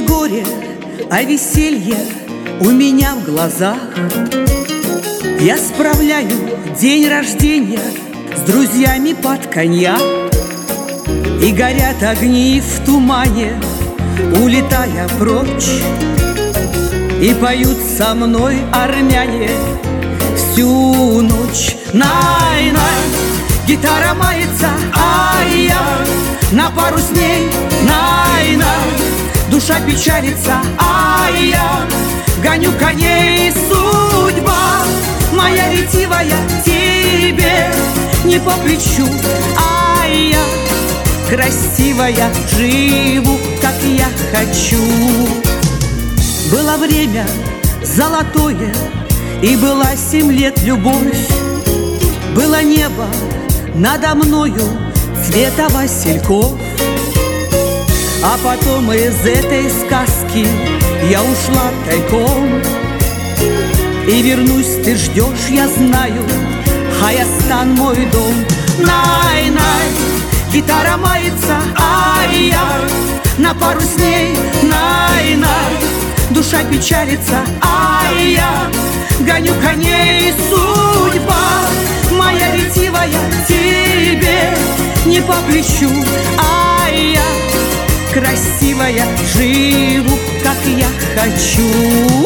горе, а веселье у меня в глазах. Я справляю день рождения с друзьями под коньяк. И горят огни в тумане, улетая прочь. И поют со мной армяне всю ночь. Най-най, гитара мается, ай-я, на пару с ней, най-най, душа печалится, ай-я, гоню коней, судьба моя ретивая тебе не по плечу, ай-я, красивая, живу, как я хочу. Было время золотое, и была 7 лет любовь. Было небо надо мною цвета васильков. А потом из этой сказки я ушла тайком. И вернусь, ты ждешь, я знаю, Хайастан мой дом. Най-най, гитара мается, ай-я, на пару с ней, най-най, душа печалится, ай-я, гоню коней, судьба моя ретивая тебе не по плечу, ай-я, красивая, живу, как я хочу.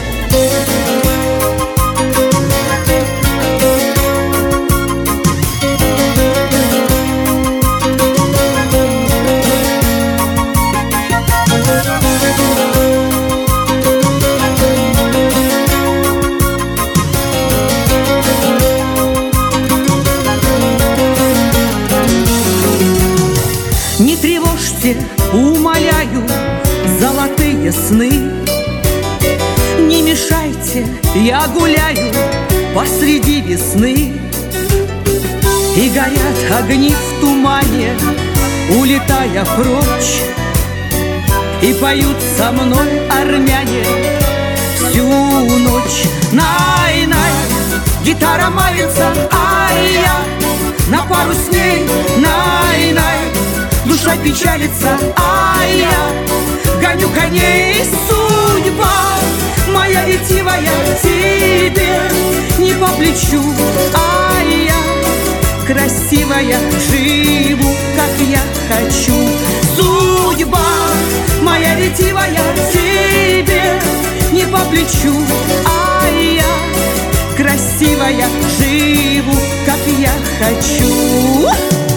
Не тревожьте, умоляю, золотые сны. Не мешайте, я гуляю посреди весны. И горят огни в тумане, улетая прочь. И поют со мной армяне всю ночь. Най-най, гитара мается, ай-я, на пару с ней, най-най, душа печалится, ай-я, гоню коней, судьба моя ретивая тебе не по плечу, ай-я, красивая, живу, как я хочу. Судьба моя ретивая тебе не по плечу, ай-я, красивая, живу, как я хочу.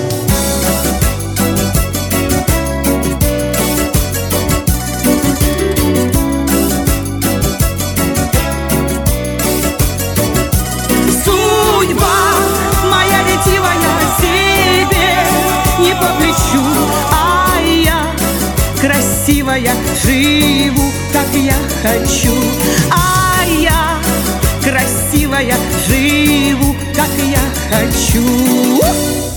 Не по плечу, ай-я, красивая, живу, как я хочу, ай-я, красивая, живу, как я хочу.